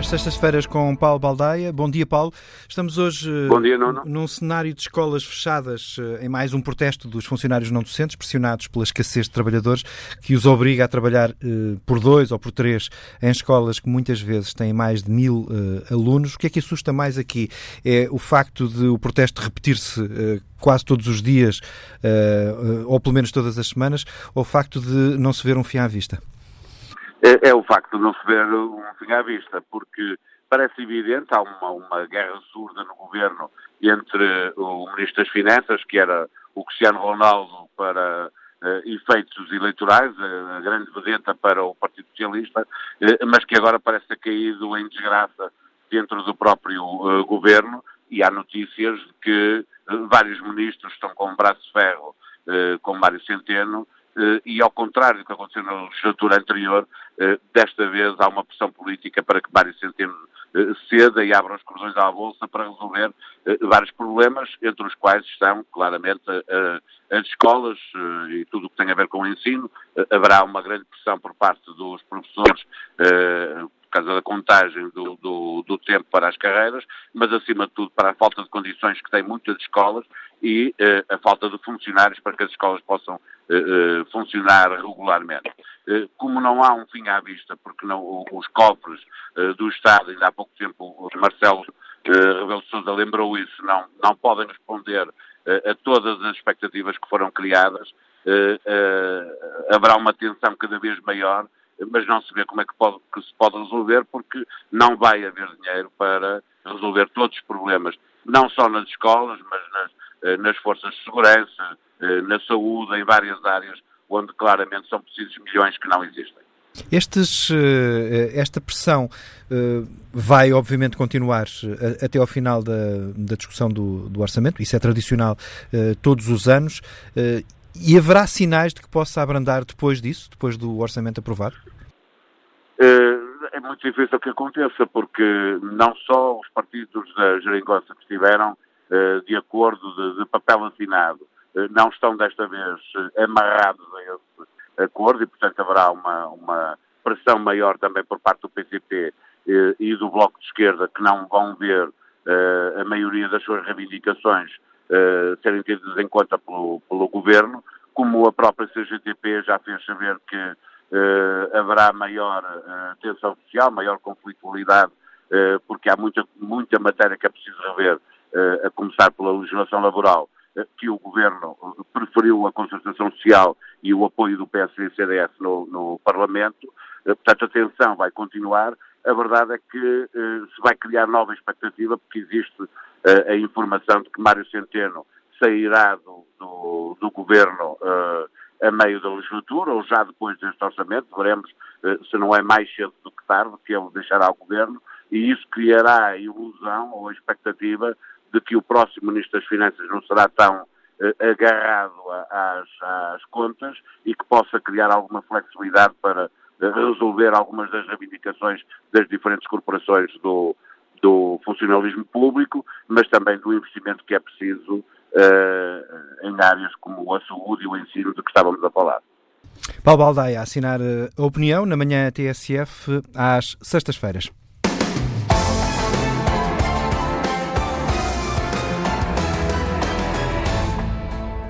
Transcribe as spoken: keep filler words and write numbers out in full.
às sextas-feiras com Paulo Baldaia. Bom dia, Paulo. Estamos hoje Bom dia, Nuno. num cenário de escolas fechadas em mais um protesto dos funcionários não docentes, pressionados pela escassez de trabalhadores, que os obriga a trabalhar eh, por dois ou por três em escolas que muitas vezes têm mais de mil eh, alunos. O que é que assusta mais aqui? É o facto de o protesto repetir-se eh, quase todos os dias, eh, ou pelo menos todas as semanas, ou o facto de não se ver um fim à vista? É, é o facto de não se ver um fim à vista, porque parece evidente, há uma, uma guerra surda no governo entre o Ministro das Finanças, que era o Cristiano Ronaldo para uh, efeitos eleitorais, a, a grande vedeta para o Partido Socialista, uh, mas que agora parece ter caído em desgraça dentro do próprio uh, governo, e há notícias de que uh, vários ministros estão com um braço de ferro uh, com Mário Centeno. Uh, e ao contrário do que aconteceu na legislatura anterior, uh, desta vez há uma pressão política para que Mário Centeno uh, ceda e abra os cordões à bolsa para resolver uh, vários problemas, entre os quais estão, claramente, uh, as escolas uh, e tudo o que tem a ver com o ensino. Uh, haverá uma grande pressão por parte dos professores uh, por causa da contagem do, do, do tempo para as carreiras, mas, acima de tudo, para a falta de condições que têm muitas escolas e uh, a falta de funcionários para que as escolas possam uh, uh, funcionar regularmente. Uh, como não há um fim à vista, porque não, os cofres uh, do Estado, ainda há pouco tempo o Marcelo uh, Rebelo de Sousa lembrou isso, não, não podem responder uh, a todas as expectativas que foram criadas, uh, uh, haverá uma tensão cada vez maior, mas não se vê como é que, pode, que se pode resolver, porque não vai haver dinheiro para resolver todos os problemas, não só nas escolas, mas nas, nas forças de segurança, na saúde, em várias áreas, onde claramente são precisos milhões que não existem. Estes, esta pressão vai, obviamente, continuar até ao final da, da discussão do, do orçamento, isso é tradicional todos os anos. E haverá sinais de que possa abrandar depois disso, depois do orçamento aprovado? É muito difícil que aconteça, porque não só os partidos da geringonça que estiveram de acordo de, de papel assinado não estão desta vez amarrados a esse acordo e, portanto, haverá uma, uma pressão maior também por parte do P C P e do Bloco de Esquerda, que não vão ver a maioria das suas reivindicações Uh, serem tidos em conta pelo, pelo Governo, como a própria C G T P já fez saber que uh, haverá maior uh, tensão social, maior conflitualidade, uh, porque há muita, muita matéria que é preciso rever, uh, a começar pela legislação laboral, uh, que o Governo preferiu a concertação social e o apoio do P S e C D S no, no Parlamento. Uh, portanto, a tensão vai continuar. A verdade é que uh, se vai criar nova expectativa, porque existe uh, a informação de que Mário Centeno sairá do, do, do Governo uh, a meio da legislatura, ou já depois deste orçamento. Veremos uh, se não é mais cedo do que tarde, que ele deixará o Governo, e isso criará a ilusão ou a expectativa de que o próximo Ministro das Finanças não será tão uh, agarrado a, às, às contas e que possa criar alguma flexibilidade para resolver algumas das reivindicações das diferentes corporações do, do funcionalismo público, mas também do investimento que é preciso uh, em áreas como a saúde e o ensino de que estávamos a falar. Paulo Baldaia, a assinar a opinião na manhã T S F às sextas-feiras.